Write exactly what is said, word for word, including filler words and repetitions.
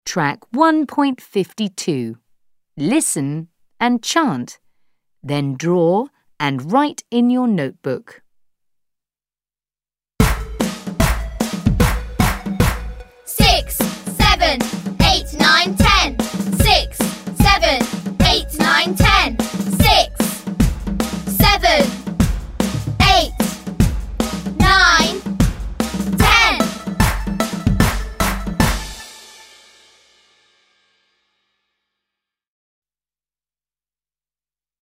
track one point five two. Listen and chant. Then draw and write in your notebook. Six, seven, eight, nine, ten. Six,